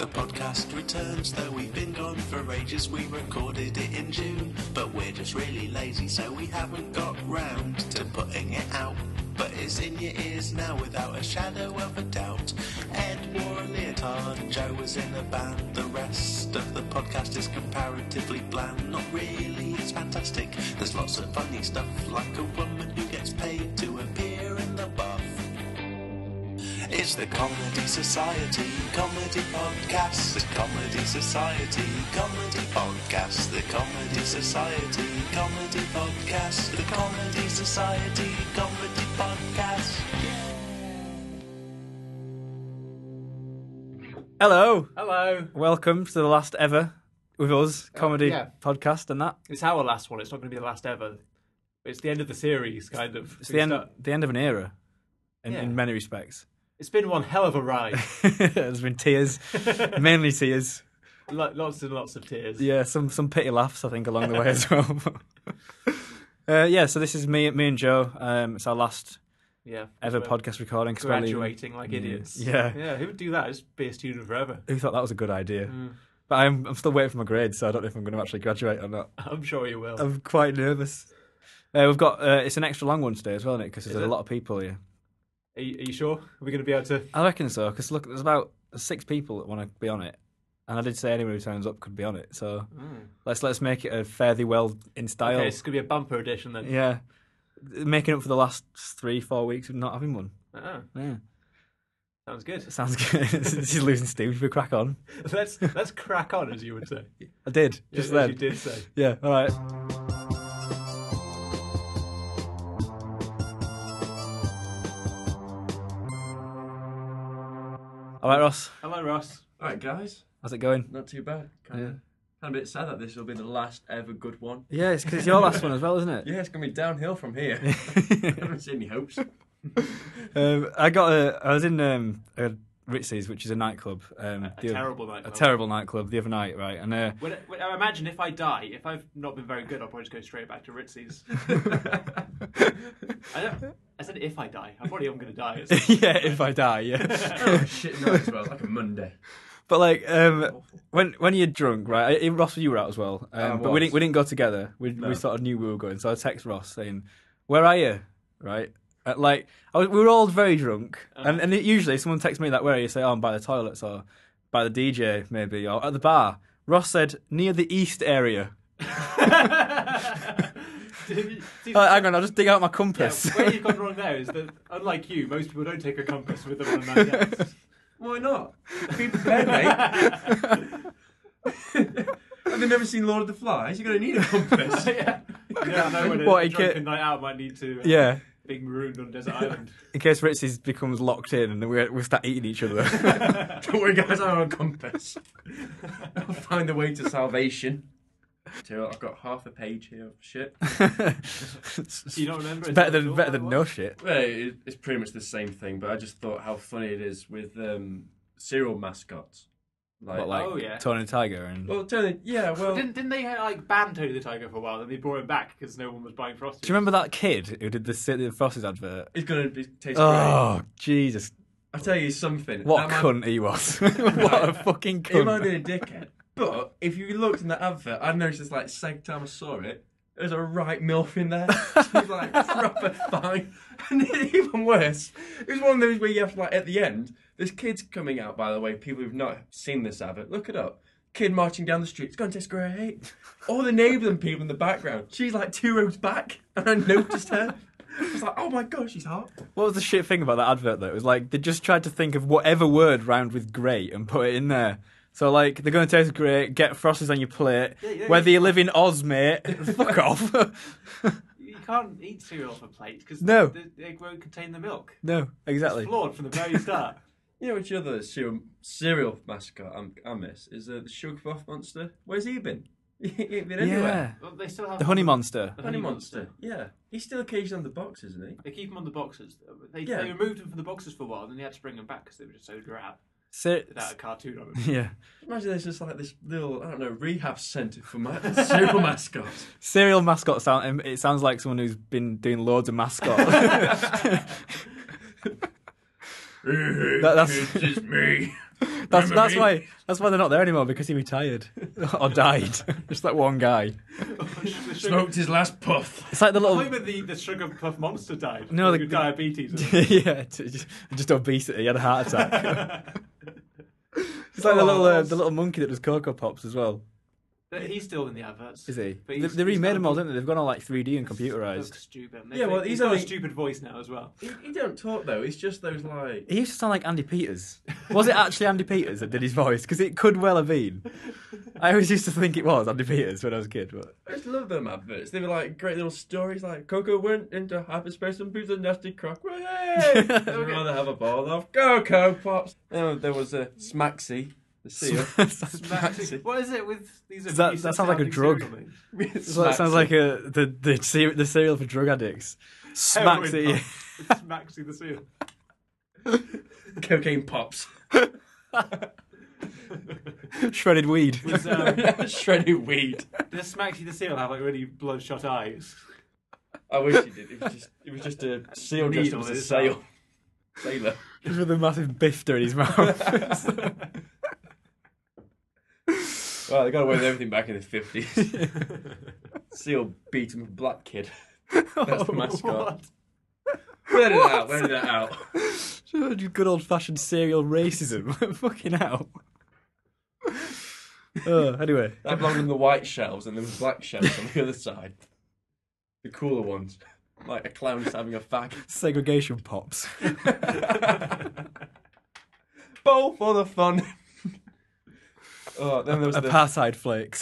The podcast returns, though we've been gone for ages. We recorded it in June, but we're just really lazy, so we haven't got round to putting it out. But it's in your ears now without a shadow of a doubt. Ed wore a leotard and Joe was in a band. The rest of the podcast is comparatively bland. Not really, it's fantastic. There's lots of funny stuff, like a woman who gets paid to appear in the buff. It's the Comedy Society Comedy Podcast. The Comedy Society Comedy Podcast. The Comedy Society Comedy Podcast. The Comedy Society Comedy Podcast. Hello. Hello. Welcome to the last ever with us comedy podcast and that. It's our last one. It's not going to be the last ever. It's the end of the series, kind of. It's the end of an era in many respects. It's been one hell of a ride. There's been tears, mainly tears. Lots and lots of tears. Yeah, some pity laughs, I think, along the way as well. So this is me and Joe. It's our last ever podcast recording. Graduating like idiots. Yeah. Yeah, who would do that? Just be a student forever. Who thought that was a good idea? But I'm still waiting for my grades, so I don't know if I'm going to actually graduate or not. I'm sure you will. I'm quite nervous. We've got it's an extra long one today as well, isn't it? Because there's a lot of people here. Are you sure? Are we going to be able to? I reckon so, because look, there's about 6 people that want to be on it, and I did say anyone who turns up could be on it. So let's make it a fairly well in style. Okay, it's going to be a bumper edition then. Yeah, making up for the last 3-4 weeks of not having one. Yeah, sounds good. Sounds good. This is losing steam. Should we crack on? Let's crack on, as you would say. I did just then. You did say. Yeah. All right. All right, Ross. Hello, Ross. All right, guys. How's it going? Not too bad. Kind of a bit sad that this will be the last ever good one. Yeah, it's because it's your last one as well, isn't it? Yeah, it's going to be downhill from here. I haven't seen any hopes. I was in Ritzy's, which is a nightclub. A terrible nightclub. A terrible nightclub the other night, right? And I imagine if I die, if I've not been very good, I'll probably just go straight back to Ritzy's. I said if I die. I'm probably going to die. Yeah, if I die, yeah. Oh, shit night as well, like a Monday. But like, when you're drunk, right? Ross, you were out as well, but we didn't go together. We sort of knew we were going, so I text Ross saying, "Where are you?" Right? We were all very drunk, and usually someone texts me that, "Where are you?" Say, "Oh, I'm by the toilets or by the DJ maybe or at the bar." Ross said, "Near the east area." Hang on, I'll just dig out my compass. Yeah, where you've gone wrong there is that, unlike you, most people don't take a compass with them on a night out. Why not? Be prepared, mate. Have they never seen Lord of the Flies? You're going to need a compass. Yeah. You don't know when a drunken night out might need to being marooned on a desert island. In case Ritzy's becomes locked in and then we start eating each other. Don't worry, guys, I'm on a compass. I'll find the way to salvation. I've got half a page here of shit. You don't remember? It's better than no shit. Well, it's pretty much the same thing, but I just thought how funny it is with cereal mascots. Tony the Tiger and... Well, Tony, Didn't they ban Tony the Tiger for a while, then they brought him back because no one was buying Frosties? Do you remember that kid who did the Frosties advert? He's going to taste great. Oh, Jesus. I'll tell you something. What a cunt he was. What a fucking cunt. He might be a dickhead. But if you looked in the advert, I noticed it's second time I saw it, there's a right MILF in there. She's proper fine. And even worse, it was one of those where you have at the end, this kid's coming out, by the way, people who've not seen this advert, look it up. Kid marching down the street, it's going to taste great. All the neighbouring people in the background, she's 2 rows back, and I noticed her. I was like, oh my god, she's hot. What was the shit thing about that advert, though? It was they just tried to think of whatever word rhymed with great and put it in there. So, they're going to taste great, get Frosties on your plate, whether you live in Oz, mate, fuck off. You can't eat cereal off a plate because the egg won't contain the milk. No, exactly. It's flawed from the very start. You know which other cereal mascot I miss? Is the Sugarpuff Monster. Where's he been? He ain't been anywhere. Well, they still have the Honey Monster. The Honey Monster, yeah. He's still occasionally on the boxes, isn't he? They keep him on the boxes. They removed him from the boxes for a while, and then they had to bring them back because they were just so drab. Without a cartoon on them. Yeah. Imagine there's just this little, rehab centre for cereal mascots. Cereal mascot it sounds like someone who's been doing loads of mascots. That's just me. That's why they're not there anymore, because he retired or died. Just that one guy smoked his last puff. It's like the little. I thought the sugar puff monster died. No, the diabetes. Yeah, just obesity. He had a heart attack. It's like the little monkey that does Cocoa Pops as well. He's still in the adverts. Is he? They remade them all, didn't they? They've gone all like 3D and computerised. Stupid. He's got a stupid voice now as well. He don't talk though. It's just those like. He used to sound like Andy Peters. Was it actually Andy Peters that did his voice? Because it could well have been. I always used to think it was Andy Peters when I was a kid. But I just love them adverts. They were like great little stories. Like Coco went into hyperspace and beat a nasty croc. Hey! I'd rather have a ball of Cocoa Pops. There was a Smaxy. The seal. What is it with these? That sounds like a drug. That sounds like the cereal for drug addicts. Smaxy. Smaxy the seal. Cocaine Pops. Shredded weed. Shredded weed. Does Smaxy the seal have like really bloodshot eyes? I wish he did. It was just a seal dressed up as a sailor. Just with a massive bifter in his mouth. Well, they got away with everything back in the 50s. Seal beat him with Black Kid. That's the mascot. Let it out. Good old-fashioned cereal racism. Fucking hell. Anyway. That belonged on the white shelves and there was black shelves on the other side. The cooler ones. Like a clown just having a fag. Segregation Pops. Bowl for the fun. Oh, then there was apartheid flakes.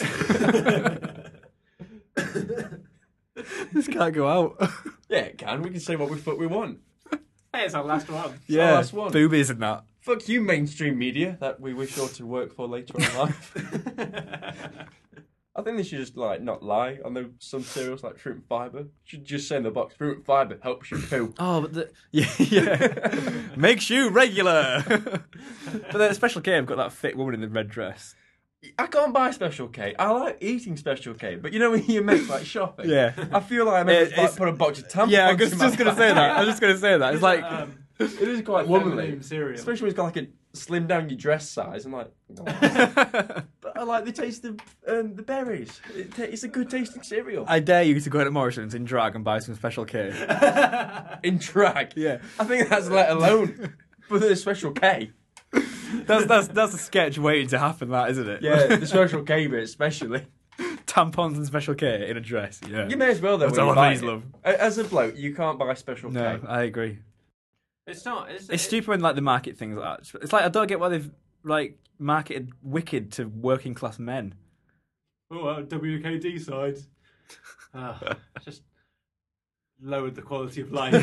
This can't go out. Yeah, it can. We can say what we want. Hey, it's our last one. Yeah, our last one. Boobies and that. Fuck you, mainstream media, that we wish all to work for later on in life. I think they should just not lie on some cereals like Fruit and Fibre. Should just say in the box, Fruit and Fibre helps you poo. Oh, but yeah. Makes you regular. But then Special K have got that fit woman in the red dress. I can't buy Special K. I like eating Special K, but you know when you make shopping? Yeah. I feel like I meant to put a box of tampons. Yeah, I was just going to say that. I was just going to say that. It's like it is quite womanly, cereal. Especially when it's got like a slim down your dress size. I'm like, but I like the taste of the berries. It's a good tasting cereal. I dare you to go to Morrison's in drag and buy some Special K. In drag? Yeah. I think that's let alone for the Special K. That's a sketch waiting to happen, that, isn't it? Yeah, the Special K bit especially. Tampons and Special K in a dress. Yeah. You may as well though. That's all I love. As a bloke, you can't buy Special K. No, I agree. It's not. It's stupid when they market things like that. It's like I don't get why they've marketed Wicked to working class men. Oh, WKD side. Just lowered the quality of life.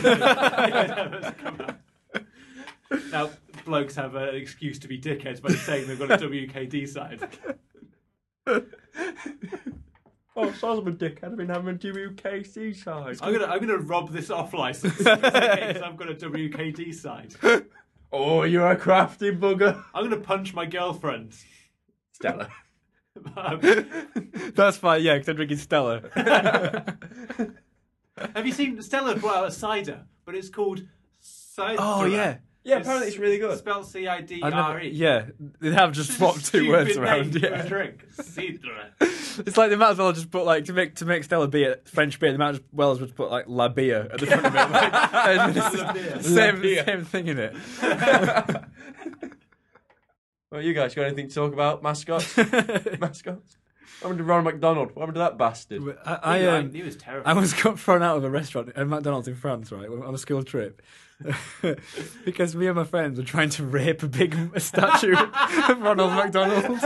Now, blokes have an excuse to be dickheads by saying they've got a WKD side. Oh, so I'm a dickhead. I've been having a WKD side. I'm gonna rob this off license because I've got a WKD side. Oh, you're a crafty bugger. I'm gonna punch my girlfriend. Stella. That's fine, yeah, because I'm drinking Stella. Have you seen Stella brought out a cider, but it's called cider? Oh, yeah. Yeah, apparently it's really good. Spelled C-I-D-R-E. Yeah, they have just swapped two words around. Yeah. Drink. Cidre. It's like they might as well just put to make Stella beer, French beer. They might as well just put La Beer at the front of it. Same thing in it. Well, you guys got anything to talk about? Mascots? Mascots? What happened to Ronald McDonald? What happened to that bastard? He was terrible. I was got thrown out of a restaurant at McDonald's in France, right, on a school trip. Because me and my friends were trying to rape a big statue of Ronald McDonald.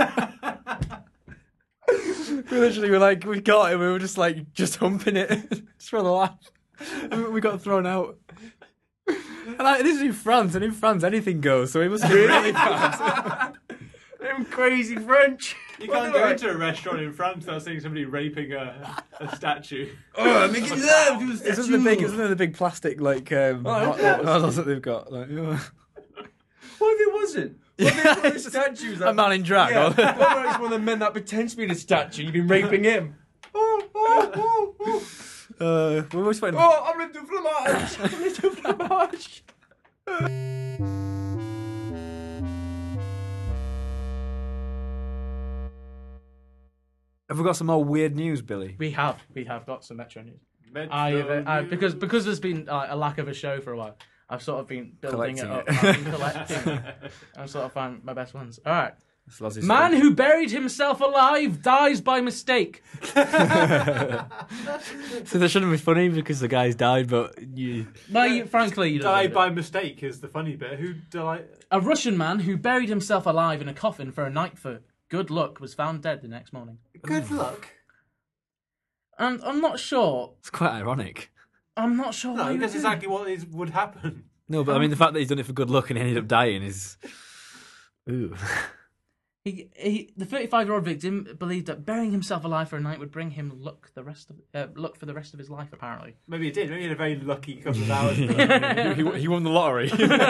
We got it, we were just humping it, just for the laugh. We got thrown out. And this is in France, and in France anything goes, so it must be really bad. Them crazy French. You can't go into a restaurant in France without seeing somebody raping a statue. Oh, make it love to a statue. Isn't the big plastic models that they've got? What if it wasn't? What if it was statues? A man in drag. Yeah. What about it's one of the men that pretends to be the statue? You've been raping him. We're always fighting. Oh, I'm gonna do fromage. I'm gonna do fromage. Have we got some more weird news, Billy? We have got some Metro news. Because there's been a lack of a show for a while. I've sort of been building it up. I've been collecting. I've sort of found my best ones. All right. Man who buried himself alive dies by mistake. So that shouldn't be funny because the guy's died, but you... frankly, you died by mistake is the funny bit. Who died? A Russian man who buried himself alive in a coffin for a night for good luck was found dead the next morning. Good luck? And I'm not sure. It's quite ironic. I'm not sure. No, that's exactly what would happen. No, but I mean, the fact that he's done it for good luck and he ended up dying is... Ooh. The 35-year-old victim believed that burying himself alive for a night would bring him luck for the rest of his life. Apparently, maybe it did. Maybe he had a very lucky couple of hours. he won the lottery.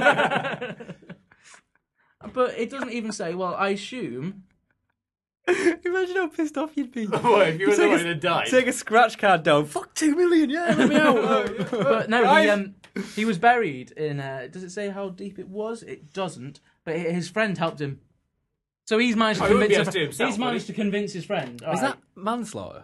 But it doesn't even say. Well, I assume. Imagine how pissed off you'd be. What if you were the one who died? Take a scratch card down. Fuck 2 million. Yeah, let me out. But no, he was buried in. Does it say how deep it was? It doesn't. But his friend helped him. So he's managed to convince his friend. Is that manslaughter?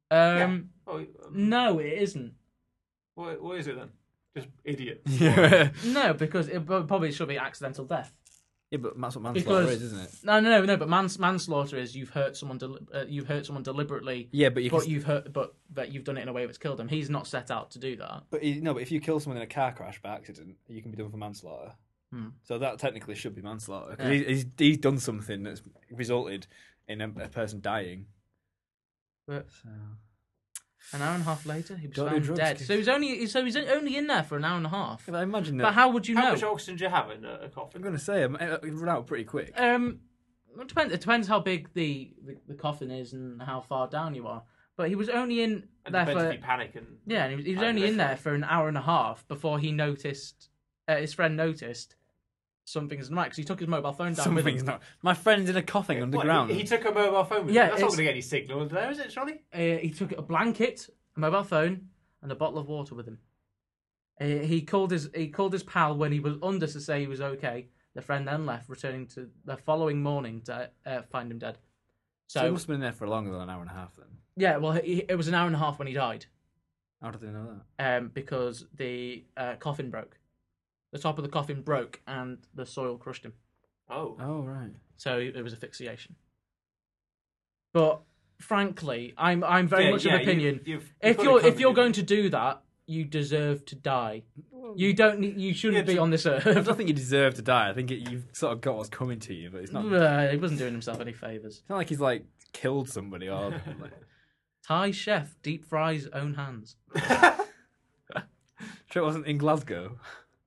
No, it isn't. What is it then? Just idiot. Yeah. No, because it probably should be accidental death. Yeah, but that's what manslaughter is, isn't it? No. But manslaughter is you've hurt someone. You've hurt someone deliberately. Yeah, but you've done it in a way that's killed them. He's not set out to do that. But if you kill someone in a car crash by accident, you can be done for manslaughter. So that technically should be manslaughter because he's done something that's resulted in a person dying. But an hour and a half later, he was found dead. So he's only in there for an hour and a half. Yeah, but I imagine that. But how would you know? How much oxygen do you have in a coffin? I'm going to say it run out pretty quick. It depends how big the coffin is and how far down you are. But he was only in there for. If you panic and he was only in there for an hour and a half before he noticed. His friend noticed something's not right because he took his mobile phone down. Something's not. My friend's in a coffin underground. He took a mobile phone with him? That's not going to get any signal there, is it, Johnny? He took a blanket, a mobile phone, and a bottle of water with him. He called his pal when he was under to say he was okay. The friend then left, returning to the following morning to find him dead. So he must have been there for longer than an hour and a half then. Yeah, well, it was an hour and a half when he died. How did they know that? Because the coffin broke. The top of the coffin broke and the soil crushed him. Oh, right. So it was asphyxiation. But frankly, I'm very much of opinion. If you're going to do that, you deserve to die. You don't. You shouldn't be on this earth. I don't think you deserve to die. I think you've sort of got what's coming to you, but it's not. He wasn't doing himself any favors. It's not like he's killed somebody or. Thai chef deep fries own hands. Sure, it wasn't in Glasgow.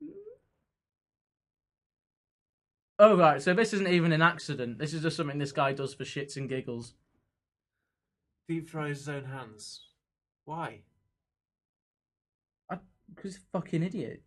Oh, right, so this isn't even an accident. This is just something this guy does for shits and giggles. Deep fries his own hands. Why? Because he's a fucking idiot.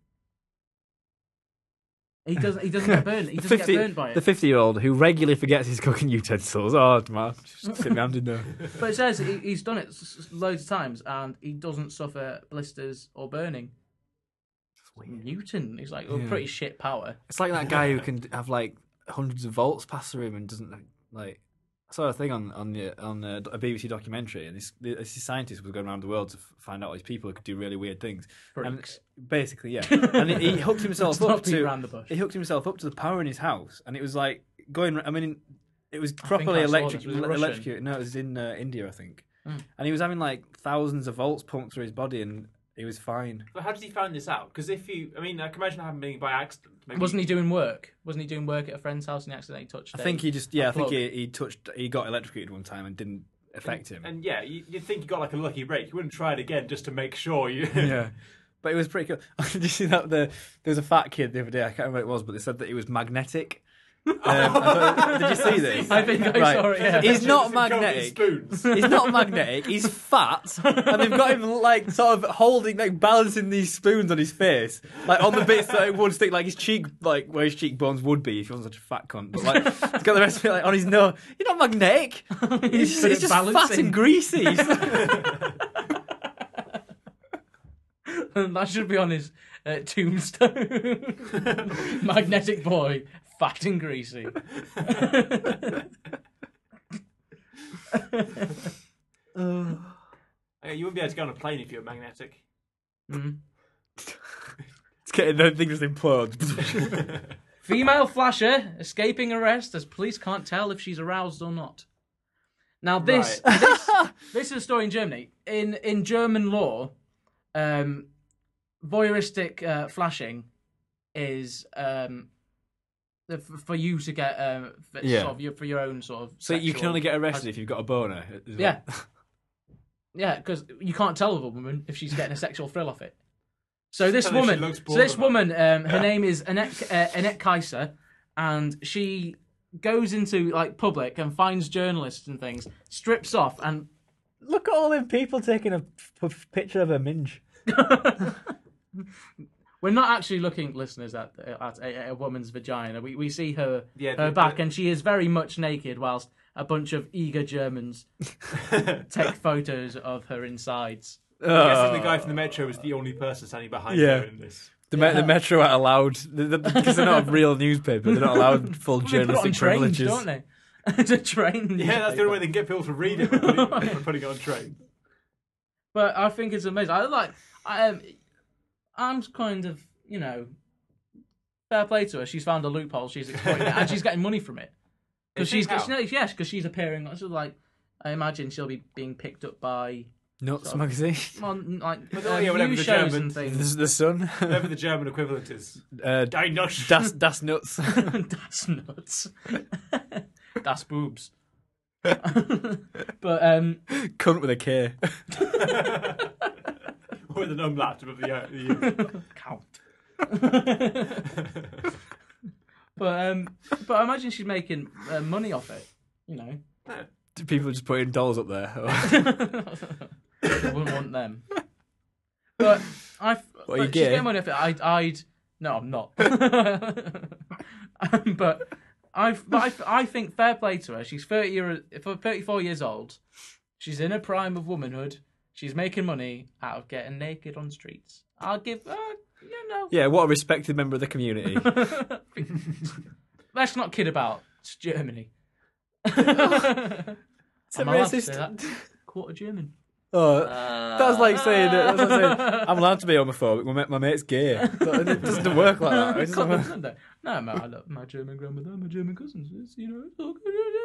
He doesn't get burned. He doesn't get burned by it. The 50-year-old who regularly forgets his cooking utensils. Oh, man, just sit me hand in there. But it says he's done it loads of times and he doesn't suffer blisters or burning. Newton, he's pretty shit power. It's like that guy who can have hundreds of volts pass through him and doesn't I saw a thing on a BBC documentary, and this scientist was going around the world to find out all these people who could do really weird things. Freaks. And basically, yeah. And he hooked himself up to around the bush. He hooked himself up to the power in his house, and it was going. I mean, it was properly electrocuted. No, it was in India, I think. And he was having thousands of volts pumped through his body, and he was fine. But how did he find this out? Because I can imagine it happening by accident. Maybe. Wasn't he doing work? Wasn't he doing work at a friend's house and he accidentally touched? I think he got electrocuted one time and didn't affect him. And you'd think he got a lucky break. You wouldn't try it again just to make sure you. Yeah, but it was pretty cool. Did you see that there was a fat kid the other day? I can't remember what it was, but they said that he was magnetic. Did you see this? I think I saw it. Yeah. He's not magnetic. He's not magnetic. He's fat, and they've got him sort of holding, balancing these spoons on his face, on the bits that it would stick, his cheek, where his cheekbones would be if he wasn't such a fat cunt. But he's got the rest of it on his nose. He's not magnetic. He's just fat and greasy. That should be on his tombstone. Magnetic boy. Fat and greasy. You wouldn't be able to go on a plane if you were magnetic. Mm. It's getting the thing just implodes. Female flasher escaping arrest as police can't tell if she's aroused or not. Now this is a story in Germany. In German law, voyeuristic flashing is for you to get for your own sort of. So you can only get arrested if you've got a boner. Yeah. Yeah, because you can't tell a woman if she's getting a sexual thrill off it. So this woman, her name is Annette Kaiser, and she goes into like public and finds journalists and things, strips off, and look at all them people taking a picture of a minge. We're not actually looking, listeners, at a woman's vagina. We see her back, and she is very much naked, whilst a bunch of eager Germans take photos of her insides. I'm guessing the guy from the Metro was the only person standing behind her in this. The Metro aren't allowed, because they're not a real newspaper, they're not allowed full journalistic privileges. Don't they? It's a train newspaper. Yeah, that's the only way they can get people to read it by putting it on trains. But I think it's amazing. I'm kind of, fair play to her. She's found a loophole, she's exploiting it, and she's getting money from it. Because she's appearing, sort of like, I imagine she'll be being picked up by Nuts magazine. Whatever the shows German, and things. The Sun. Whatever the German equivalent is. Das Nuts. Das Nuts. Das Boobs. But cunt with a K. With an umlaut above the count. But I imagine she's making money off it. Do people just putting dolls up there? I wouldn't want them. But she's getting money off it. No, I'm not. But I think fair play to her. She's 34 years old. She's in her prime of womanhood. She's making money out of getting naked on streets. I'll give her, Yeah, what a respected member of the community. Let's not kid about. It's Germany. It's a racist. Quarter German. Oh, that's like saying I'm allowed to be homophobic. My mate's gay. It doesn't work like that. No, I love my German grandmother, my German cousins. It's all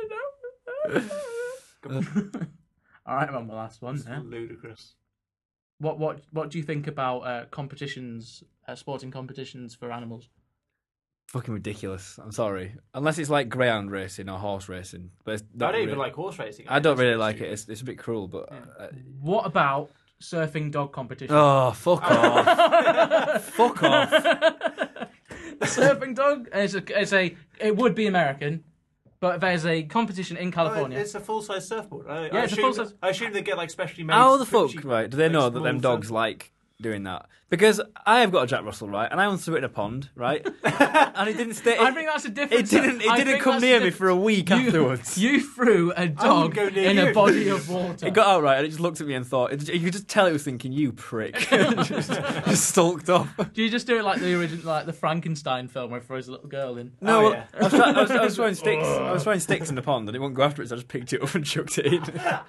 good. All right, I'm on my last one. Ludicrous. What do you think about competitions, sporting competitions for animals? Fucking ridiculous. I'm sorry. Unless it's like greyhound racing or horse racing. But it's not I don't even like horse racing. I don't really like it. It's a bit cruel, but... What about surfing dog competition? Oh, fuck off. Fuck off. Surfing dog? It would be American, but there's a competition in California. It's a full-size surfboard. It's a full-size... I assume they get like specially made... How the fuck, right? Do they know that them dogs like doing that? Because I have got a Jack Russell, right, and I once threw it in a pond, right, and it didn't stay. I think that's a difference. It didn't come near me for a week afterwards. You threw a dog in a body of water. It got out right, and it just looked at me and thought. You could just tell it was thinking, "You prick," just stalked off. Do you just do it like the original, like the Frankenstein film where he throws a little girl in? No, I was throwing sticks. I was throwing sticks in the pond, and it wouldn't go after it, so I just picked it up and chucked it in.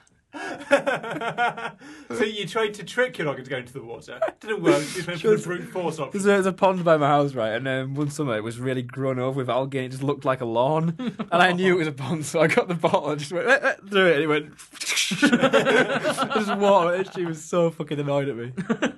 So you tried to trick your dog into going to the water. It didn't work. You just went for the brute force option. There's a pond by my house, right? And one summer it was really grown over with algae and it just looked like a lawn. And I knew it was a pond, so I got the bottle and just went through it and it went... just water. And she was so fucking annoyed at me.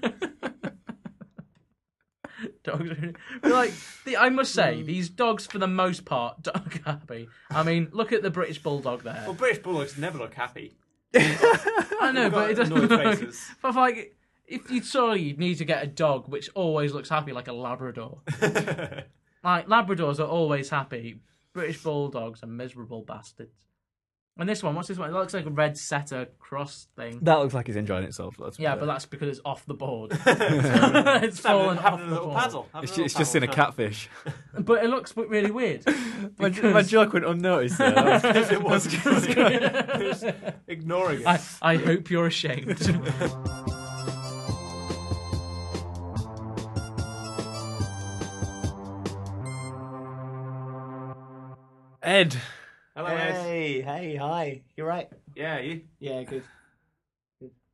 Dogs are I must say, these dogs for the most part don't look happy. I mean, look at the British Bulldog there. Well, British Bulldogs never look happy. I know, but it doesn't look... But like, if you'd need to get a dog which always looks happy, like a Labrador. Like, Labradors are always happy. British Bulldogs are miserable bastards. And this one, what's this one? It looks like a red setter cross thing. That looks like it's enjoying itself. But that's because it's off the board. It's fallen off the board. Paddle. It's just in a catfish. But it looks really weird. My joke went unnoticed there. Because it was ignoring it. I hope you're ashamed. Ed. Hello, Ed. Hey, hi. You right? Yeah, you? Yeah, good.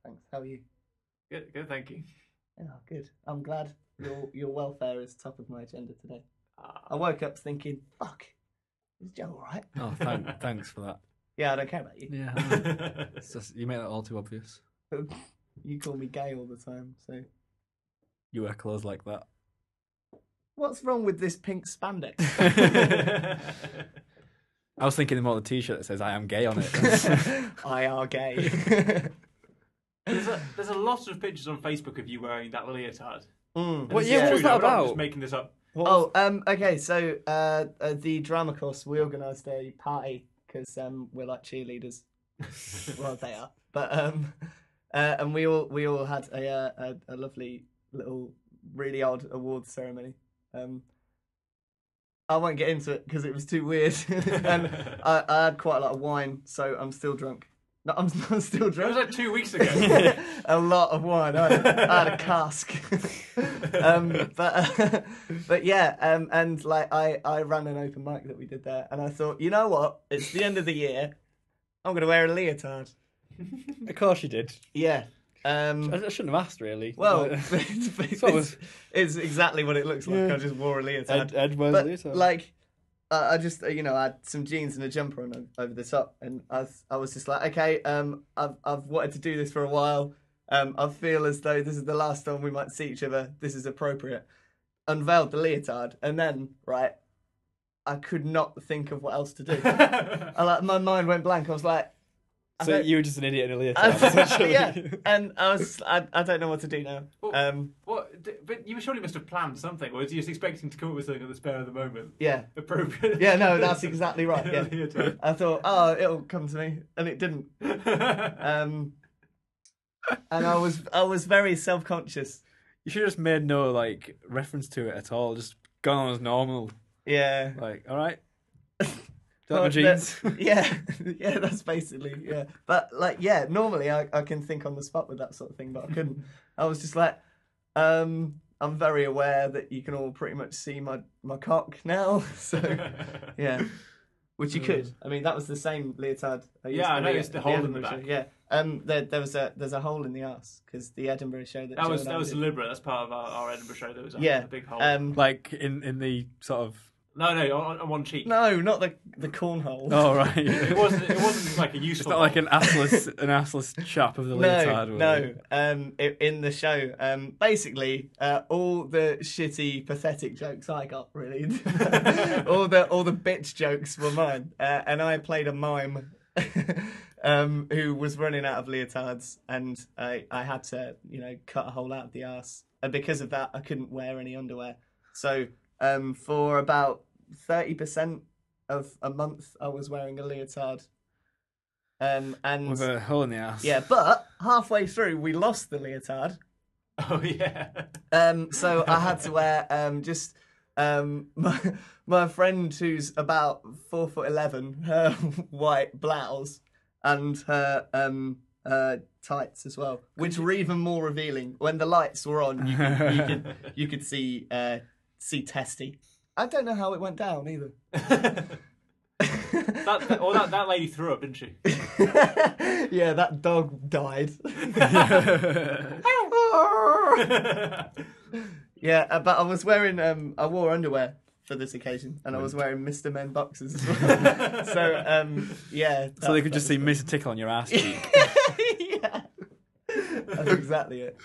thanks. How are you? Good, thank you. Oh, good. I'm glad your welfare is top of my agenda today. I woke up thinking, fuck, is Joe all right? Oh, thanks for that. Yeah, I don't care about you. Yeah, it's just, you make that all too obvious. You call me gay all the time, so... You wear clothes like that. What's wrong with this pink spandex? I was thinking more of the T-shirt that says "I am gay" on it. I are gay. There's a lot of pictures on Facebook of you wearing that leotard. What was that about? I'm just making this up. Okay. So the drama course, we organised a party because we're like cheerleaders. Well, they are, but and we all had a lovely little, really odd awards ceremony. I won't get into it because it was too weird, and I had quite a lot of wine, so I'm still drunk. No, I'm still drunk. It was like 2 weeks ago. A lot of wine. I had a cask. But yeah, and like I ran an open mic that we did there, and I thought, you know what? It's the end of the year. I'm going to wear a leotard. Of course you did. Yeah. I shouldn't have asked, really. Well, it's exactly what it looks like. Yeah. I just wore a leotard. Ed wears a leotard. Like, I just, I had some jeans and a jumper on over the top, and I was just like, okay, I've wanted to do this for a while. I feel as though this is the last time we might see each other. This is appropriate. Unveiled the leotard, and then, right, I could not think of what else to do. My mind went blank. I was like, so you were just an idiot in a leotard. Yeah, and I don't know what to do now. But you surely must have planned something, or was you just expecting to come up with something at the spare of the moment? Yeah. Appropriate. Yeah, no, that's exactly right. Yeah. I thought, it'll come to me, and it didn't. And I was very self-conscious. You should have just made no reference to it at all. Just gone on as normal. Yeah. Like, all right. Don't my jeans. Yeah, that's basically, yeah. But, normally I can think on the spot with that sort of thing, but I couldn't. I was just like, I'm very aware that you can all pretty much see my cock now, so, yeah. Which you could. I mean, that was the same leotard. I noticed the hole in the back. Yeah. There's a hole in the arse, because the Edinburgh show that was deliberate. That's part of our Edinburgh show. There was a big hole. Like in the sort of... No, on one cheek. No, not the cornhole. Oh, right. It wasn't like a useful. It's not like an assless chap of the leotard. No. In the show, basically, all the shitty, pathetic jokes I got, really, all the bitch jokes were mine, and I played a mime who was running out of leotards, and I had to, cut a hole out of the arse, and because of that, I couldn't wear any underwear. So, for about 30% of a month, I was wearing a leotard. And with a hole in the ass. Yeah, but halfway through, we lost the leotard. Oh, yeah. So I had to wear my friend who's about 4'11", her white blouse and her tights as well, which were even more revealing. When the lights were on, you could see testy. I don't know how it went down either. that lady threw up, didn't she? Yeah, that dog died. Yeah, but I was wearing I wore underwear for this occasion, and I was wearing Mr. Men boxers as well. So yeah. So they could just see Mr. Tickle on your ass cheek. Yeah, that's exactly it.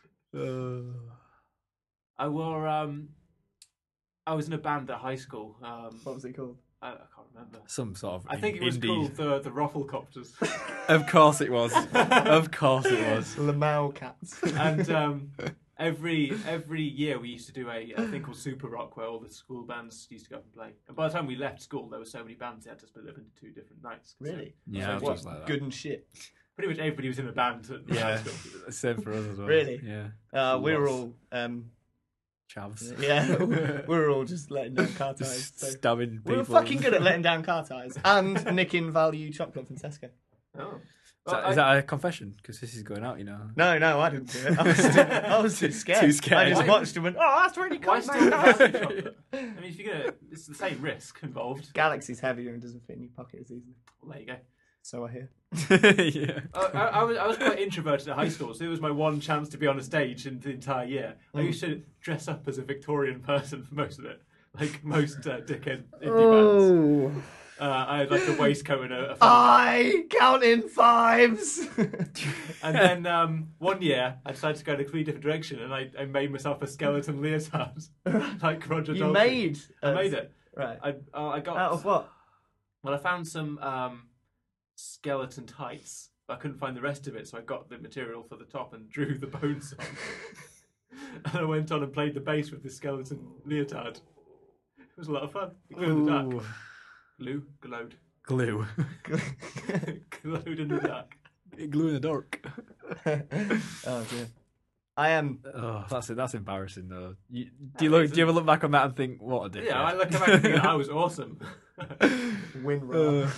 I wore I was in a band at high school. What was it called? I can't remember. Some sort of. I think it was called the Rufflecopters. Of course it was. Of course it was. Lamau Cats. And every year we used to do a thing called Super Rock, where all the school bands used to go up and play. And by the time we left school, there were so many bands they had to split up into 2 different nights. Really? Yeah, so just like that. Good and shit. Pretty much everybody was in a band at high school. Same for us as well. Really? Yeah. We were all chavs. Yeah, we were all just letting down car tires. Stabbing people. We were fucking good at letting down car tires and nicking value chocolate from Tesco. Oh. Is that a confession? Because this is going out, No, I didn't do it. I was too scared. Too scared. I just watched him and, that's really cool. Why still value chocolate? I mean, if you're it's the same risk involved. Galaxy's heavier and doesn't fit in your pocket as easily. Well, there you go. So I hear. Yeah. I was quite introverted at high school, so it was my one chance to be on a stage in the entire year. I used to dress up as a Victorian person for most of it, like most dickhead indie bands. I had like a waistcoat and a I count in fives. And then one year I decided to go in a completely different direction, and I made myself a skeleton leotard, like Roger You Daltrey. made? I made it. Right. I got Out of what? Well, I found some skeleton tights, but I couldn't find the rest of it, so I got the material for the top and drew the bones on. And I went on and played the bass with the skeleton leotard. It was a lot of fun. Glue in the dark. Glowed. Glue. Glowed in the dark. Glue in the dark. Oh dear. I am. Oh, that's embarrassing though. Do you ever look back on that and think, what a dickhead? Yeah, I look back and think I was awesome. Win.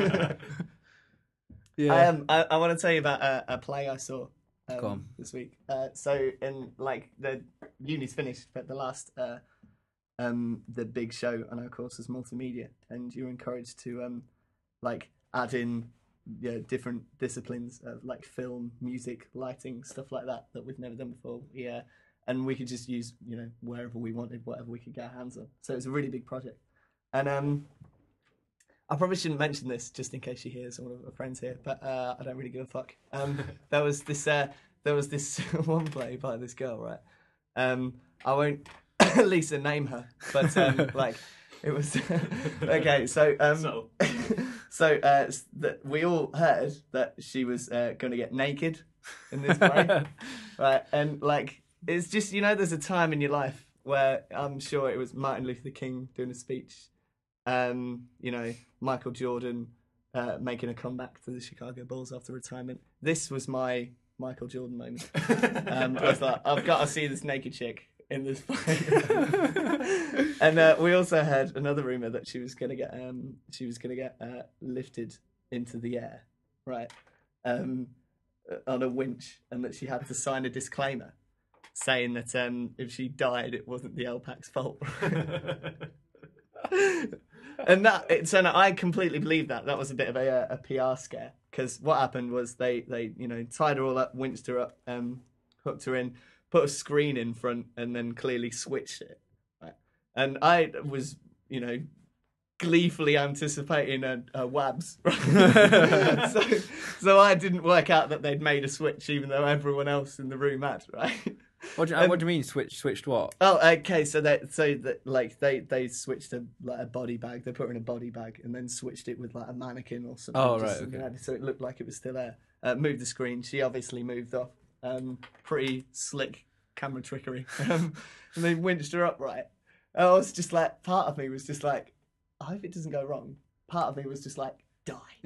Yeah. I want to tell you about a play I saw Go on. this week. So in like the uni's finished, but the last the big show on our course is multimedia, and you're encouraged to like add in different disciplines of like film, music, lighting, stuff like that we've never done before. Yeah, and we could just use wherever we wanted, whatever we could get our hands on. So it's a really big project, and I probably shouldn't mention this just in case she hears one of her friends here, but I don't really give a fuck. There was this one play by this girl, right? I won't Lisa name her, but like it was okay. So we all heard that she was going to get naked in this play, right? And like it's just there's a time in your life where I'm sure it was Martin Luther King doing a speech. Michael Jordan making a comeback to the Chicago Bulls after retirement. This was my Michael Jordan moment. I was like, I've got to see this naked chick in this fight. And we also heard another rumor that she was gonna get lifted into the air, right, on a winch, and that she had to sign a disclaimer saying that if she died, it wasn't the LPAC's fault. And I completely believe that. That was a bit of a PR scare, because what happened was they tied her all up, winched her up, hooked her in, put a screen in front, and then clearly switched it. Right? And I was gleefully anticipating a wabs. Right? so I didn't work out that they'd made a switch, even though everyone else in the room had. Right. What do you mean switched what? Oh, okay. So they switched a body bag. They put her in a body bag and then switched it with like a mannequin or something. Oh, right. Okay. So it looked like it was still there. Moved the screen. She obviously moved off. Pretty slick camera trickery. And they winched her up, right. I was just like, part of me was just like, I hope it doesn't go wrong. Part of me was just like, die.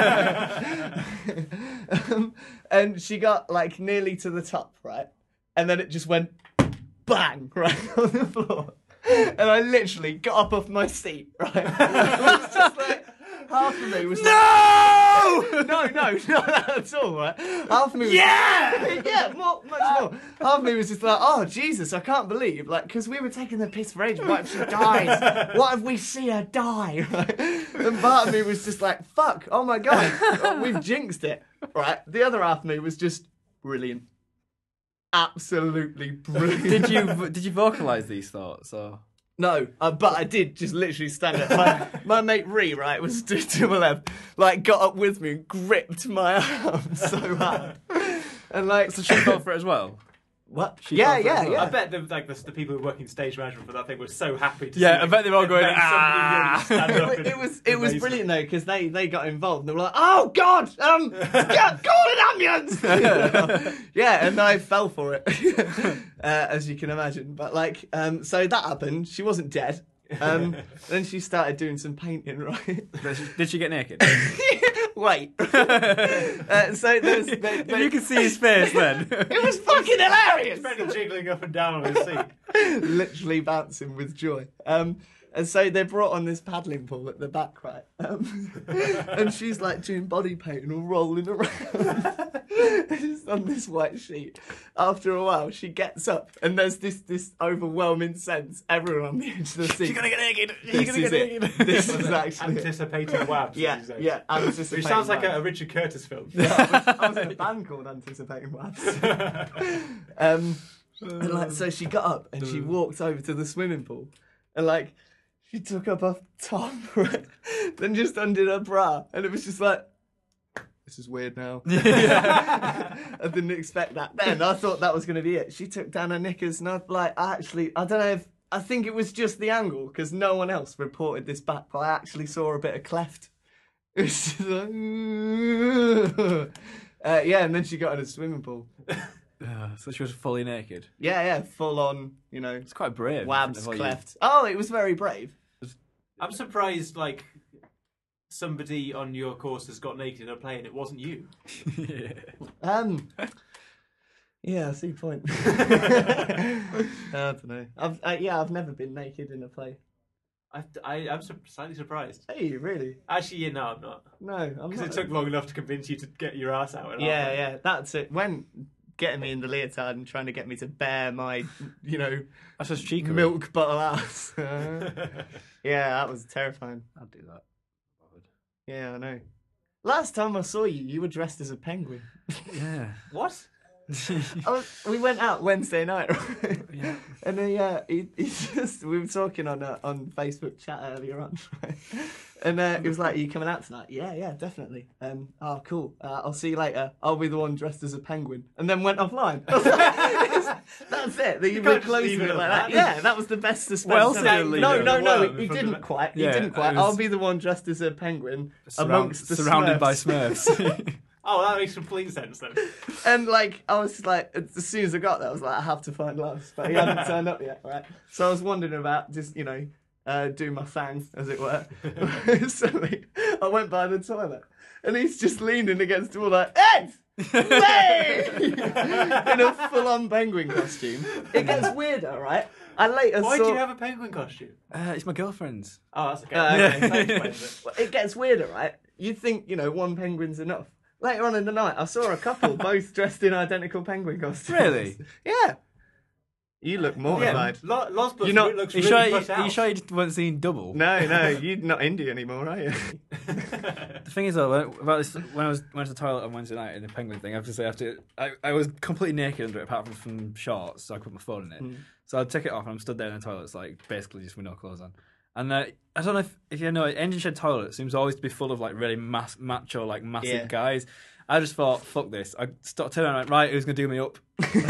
And she got like nearly to the top, right. And then it just went bang right on the floor. And I literally got up off my seat, right? It was just like, half of me was No! Not at all, right? Half of me was much more. Half of me was just like, oh, Jesus, I can't believe, like, because we were taking the piss for ages. What if she dies? What if we see her die? Right? And part of me was just like, fuck, oh my God, we've jinxed it, right? The other half of me was just brilliant. Absolutely brilliant. Did you vocalise these thoughts or? No, but I did just literally stand up. My mate Ree, right, was to my left, like got up with me and gripped my arm so hard, and like so she fell for it as well. What? Yeah. I bet the people who were working stage management for that thing were so happy to see I bet they were all going, It was brilliant though, because they got involved and they were like, oh God, call an ambulance. Yeah, and I fell for it, as you can imagine. But like, so that happened. She wasn't dead. Then she started doing some painting, right? Did she get naked? Wait. So there's, if you could see his face then. It was fucking hilarious. He's jiggling up and down on his seat. Literally bouncing with joy. And And so they brought on this paddling pool at the back, right? And she's like doing body paint and rolling around. Just on this white sheet. After a while, she gets up and there's this overwhelming sense. Everyone on the edge of the seat. She's gonna get naked. This is actually Anticipating Wabs. Yeah, yeah. Anticipating Which sounds like Wabs. a Richard Curtis film. Yeah, I was in a band called Anticipating Wabs. And like, so she got up and she walked over to the swimming pool, and like, she took up her top, right? Then just undid her bra, and it was just like, this is weird now. I didn't expect that then. I thought that was going to be it. She took down her knickers, and I don't know if, I think it was just the angle, because no one else reported this back, but I actually saw a bit of cleft. It was just like, yeah, and then she got in a swimming pool. So she was fully naked. Yeah, full on, It's quite brave. Wabs cleft. Oh, it was very brave. I'm surprised, like, somebody on your course has got naked in a play and it wasn't you. Yeah, I see your point. I don't know. I've never been naked in a play. I'm slightly surprised. Hey, really? Actually, yeah, no, I'm not. No, I'm not. Because it took long enough to convince you to get your ass out. Yeah, that's it. When getting me in the leotard and trying to get me to bare my, That's just cheeky. milk bottle ass. Yeah, that was terrifying. I'd do that. Yeah, I know. Last time I saw you, you were dressed as a penguin. Yeah. What? We went out Wednesday night, right? Yeah. And then we were talking on Facebook chat earlier on, right? And he was like, "Are you coming out tonight?" Yeah, definitely. Oh, cool. I'll see you later. I'll be the one dressed as a penguin. And then went offline. I was like, that's it. You were closing it like that. Yeah, that was the best suspense. Well, no, he didn't quite. He didn't quite. I'll be the one dressed as a penguin amongst the surrounded by Smurfs. Smurfs. Oh, that makes complete sense then. And like, I was like, as soon as I got there, I was like, I have to find Lars, but he hadn't turned up yet, right? So I was wondering about just, doing my thing, as it were. Suddenly, I went by the toilet, and he's just leaning against the wall like, Ed! Hey! In a full-on penguin costume. It gets weirder, right? I later Why saw... do you have a penguin costume? It's my girlfriend's. Oh, that's okay. Okay. That explains it. It gets weirder, right? You'd think, one penguin's enough. Later on in the night, I saw a couple both dressed in identical penguin costumes. Really? Yeah. You look mortified. Losbus You're not- looks Are really you put out. sure you weren't seeing double? No, you're not indie anymore, are you? The thing is, though, when I went to the toilet on Wednesday night in the penguin thing, I have to say, I was completely naked under it, apart from shorts, so I put my phone in it. So I'd take it off, and I'm stood there in the toilet, it's like basically just with no clothes on. And I don't know if you know, Engine Shed toilet seems always to be full of like really macho, like massive guys. I just thought, fuck this. I turned around and went, right, who's going to do me up?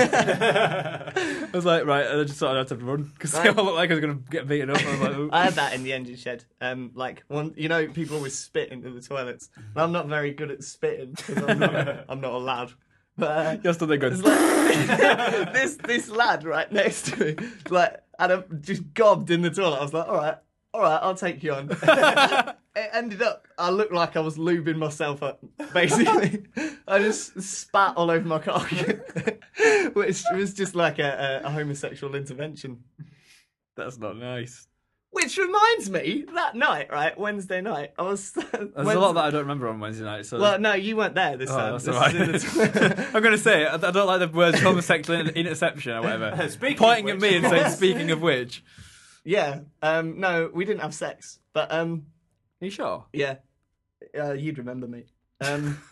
I was like, right, and I just thought I'd have to run because I looked like I was going to get beaten up. I was like, ooh. I had that in the Engine Shed. People always spit into the toilets. And I'm not very good at spitting because I'm not a lad. But You're still there good. this lad right next to me, like, just gobbed in the toilet. I was like, all right, I'll take you on. It ended up, I looked like I was lubing myself up, basically. I just spat all over my cock, which was just like a homosexual intervention. That's not nice. Which reminds me, that night, right, Wednesday night, I was... There's a lot that I don't remember on Wednesday night. So Well, no, you weren't there this time. That's This all right. is in the I'm going to say, I don't like the words homosexual interception or whatever. Pointing at me and saying, speaking of which. Yeah, no, we didn't have sex, but... Are you sure? Yeah, you'd remember me. I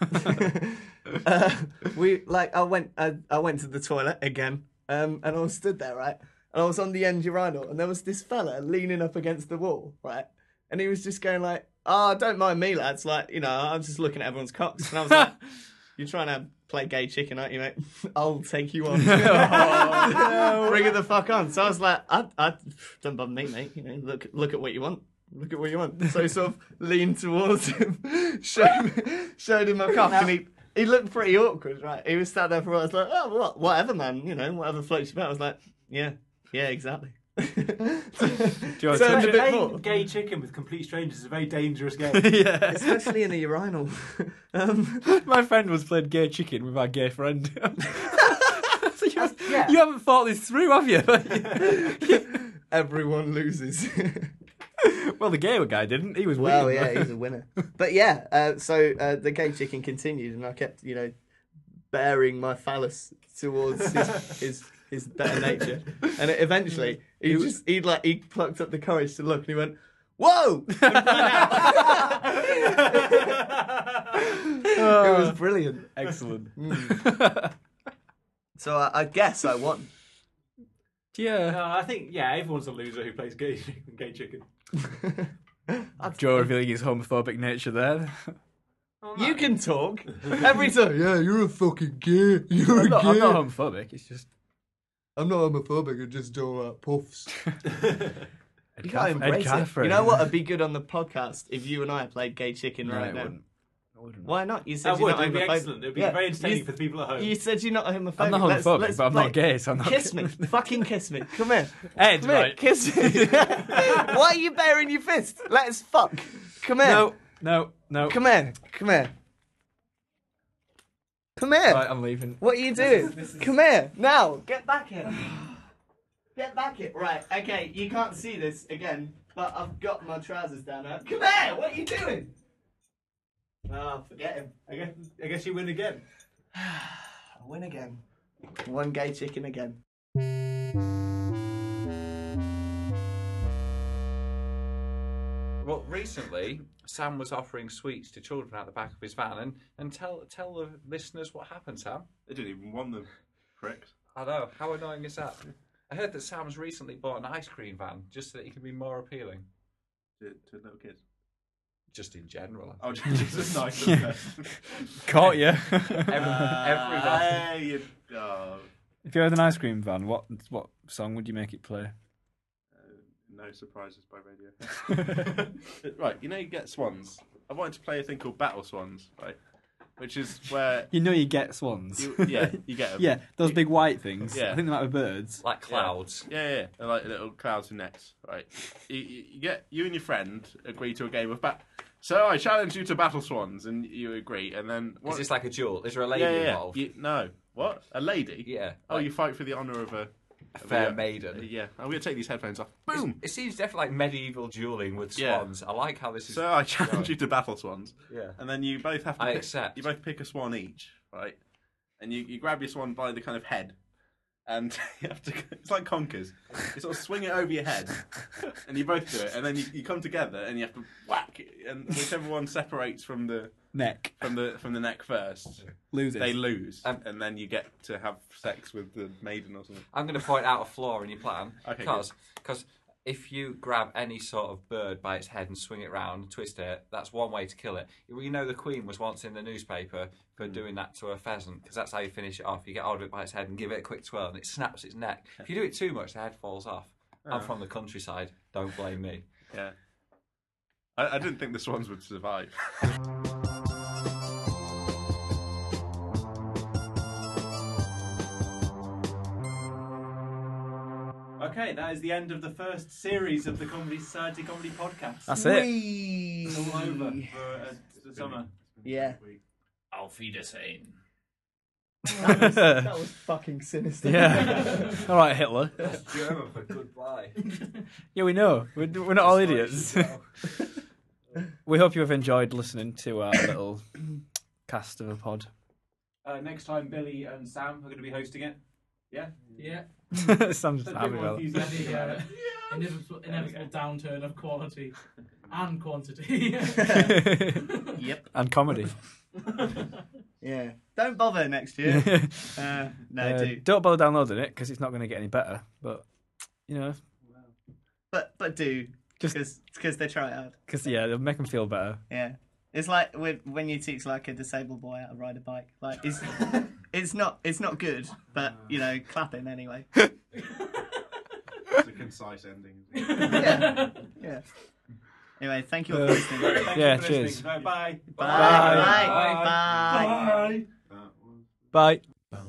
went to the toilet again, and I was stood there, right, and I was on the end urinal, and there was this fella leaning up against the wall, right, and he was just going like, "Oh, don't mind me, lads, like, I'm just looking at everyone's cocks," and I was like, "You're trying to play gay chicken, aren't you, mate? I'll take you on. Bring it the fuck on." So I was like, I don't bother me, mate. Look at what you want. Look at what you want. So he sort of leaned towards him, showed him my cock, and he looked pretty awkward, right? He was sat there for a while. I was like, oh, whatever, man. Whatever floats your boat. I was like, yeah, exactly. Turned a bit more. Gay chicken with complete strangers is a very dangerous game. Yeah. Especially in a urinal. My friend was playing gay chicken with our gay friend. So you haven't thought this through, have you? Everyone loses. Well, the gay guy didn't. He was Well, winning. yeah, he's a winner. But yeah, so the gay chicken continued, and I kept, bearing my phallus towards his better nature, and eventually he plucked up the courage to look, and he went, "Whoa!" and ran out. It was brilliant. Excellent. So I guess I won. Yeah. No, I think everyone's a loser who plays gay chicken. Joe revealing his homophobic nature there. You can talk every time. Yeah, you're a fucking gay. You're I'm not homophobic. It's just I'm not homophobic. I just don't like puffs. You gotta Ed embrace it. Caffrey. You know what would be good on the podcast if you and I played gay chicken right now? I wouldn't. Why not? You said That you're would. not It'd be homophobic. excellent. It'd be very entertaining for the people at home. You said you're not homophobic. I'm not homophobic, but I'm not gay, so I'm not. Kiss me. Fucking kiss me. Come here. Ed, Come here. right? Kiss me. Why are you baring your fist? Let us fuck. Come here. No. Come here. Come here. Come here. Right, I'm leaving. What are you doing? Come here. Now. Get back here. Get back here. Right. Okay. You can't see this again, but I've got my trousers down now. Come here. What are you doing? Oh, forget him. I guess you win again. I win again. One gay chicken again. Well, recently, Sam was offering sweets to children out the back of his van, and tell the listeners what happened, Sam. They didn't even want them, pricks. I know. How annoying is that? I heard that Sam's recently bought an ice cream van just so that he can be more appealing. To little kids. Just in general. Oh, just nice. Okay. Caught you. Everybody. If you had an ice cream van, what song would you make it play? No surprises by radio. Right, you get swans. I wanted to play a thing called Battle Swans, right? Which is where You get swans. you get them. Yeah, those big white things. Yeah. I think they might be birds. Like clouds. Yeah. They're like little clouds with necks, right? You and your friend agree to a game of So I challenge you to Battle Swans, and you agree, and then Is this like a duel? Is there a lady involved? No. What? A lady? Yeah. Oh, you fight for the honour of a fair maiden. Yeah. I'm going to take these headphones off. Boom! It seems definitely like medieval dueling with Yeah. swans. I like how this is. So I challenge you to Battle Swans. Yeah. And then you both have to I pick, accept. You both pick a swan each, right? And you grab your swan by the kind of head. And you have to, it's like conkers. You sort of swing it over your head, and you both do it, and then you come together, and you have to whack it, and whichever one separates from the Neck. from the neck first, Loses. they lose, and then you get to have sex with the maiden or something. I'm going to point out a flaw in your plan. Okay, Because if you grab any sort of bird by its head and swing it round, twist it, that's one way to kill it. You know the Queen was once in the newspaper for doing that to a pheasant, because that's how you finish it off. You get hold of it by its head and give it a quick twirl, and it snaps its neck. If you do it too much, the head falls off. I'm from the countryside. Don't blame me. Yeah. I didn't think the swans would survive. Okay, that is the end of the first series of the Comedy Society Comedy Podcast. That's it. It's all over for the summer. Yeah. Auf Wiedersehen. That was fucking sinister. Yeah. All right, Hitler. German for goodbye. Yeah, we know. We're not all idiots. We hope you have enjoyed listening to our little cast of a pod. Next time, Billy and Sam are going to be hosting it. Yeah? Yeah. Sam's Don't happy be about it. enthusiastic about it. Inevitable downturn of quality and quantity. Yep. And comedy. Yeah. Don't bother next year. Do. Don't bother downloading it because it's not going to get any better. But But do. Just because they try hard. because it'll make them feel better. Yeah. It's like when you teach like a disabled boy how to ride a bike. Like it's not good, but clap him anyway. It's a concise ending. Yeah. Anyway, thank you all for listening. Thank Yeah, you for cheers. listening. Bye. Bye. Bye.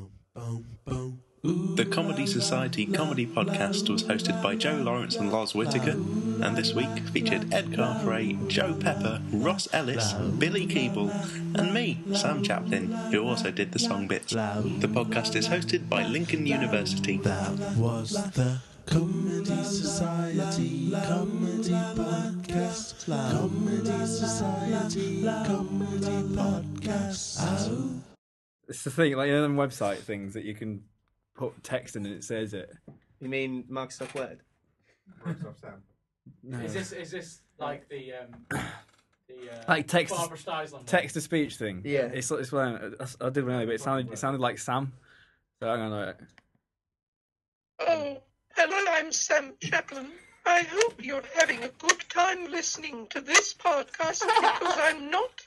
The Comedy Society Comedy Podcast was hosted by Joe Lawrence and Loz Whittaker, and this week featured Ed Carfrae, Joe Pepper, Ross Ellis, Billy Keeble, and me, Sam Chaplin, who also did the song bits. The podcast is hosted by Lincoln University. That was the Comedy Society, comedy podcast. Comedy Society, comedy podcast. It's the thing, like, them website things that you can put text in and it says it. You mean Microsoft Word? Microsoft Sam. No. Is this like the like Barbra Streisand text to speech thing? Yeah. It's when I did one earlier, but it sounded like Sam. So hang on a minute. Oh, hello, I'm Sam Chaplin. I hope you're having a good time listening to this podcast because I'm not.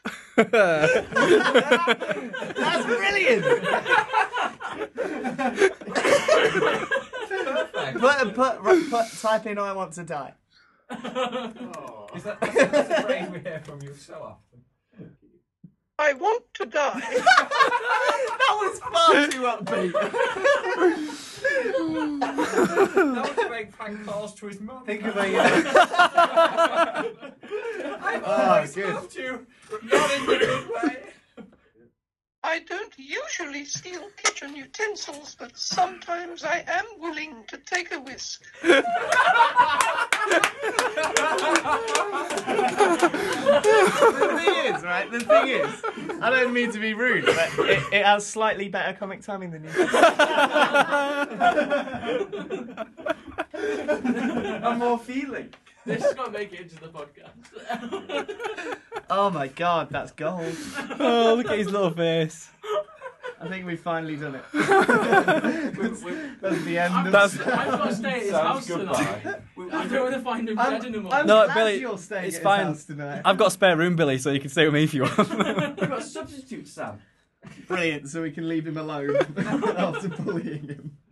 That's brilliant! Type in I want to die. Is that that's a phrase we hear from you so often? I want to die. That was far too upbeat. That was to make prank calls to his mum. Think of a... I've always good. loved you, but not in the good way. I don't usually steal kitchen utensils, but sometimes I am willing to take a risk. The thing is, I don't mean to be rude, but it has slightly better comic timing than you. And more feeling. This is gonna make it into the podcast. Oh my god, that's gold. Oh, look at his little face. I think we've finally done it. That's the end of I've got to stay at his house tonight. I don't want to find him dead in a month. I'm No, glad Billy, you're staying it's at fine. his house tonight. I've got a spare room, Billy, so you can stay with me if you want. We've got a substitute, Sam. Brilliant, so we can leave him alone after bullying him.